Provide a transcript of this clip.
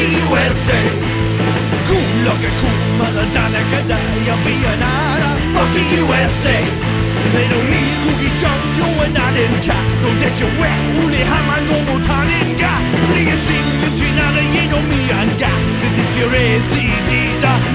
fucking USA. 굴러갈 구만한 단아가다 여기야 나라 fucking USA. 내로 미국이 정교원하는가 도대체 왜 우리 한만도 못하는가. 우리의 생명지 나는 이놈이 안가. 내 디저레시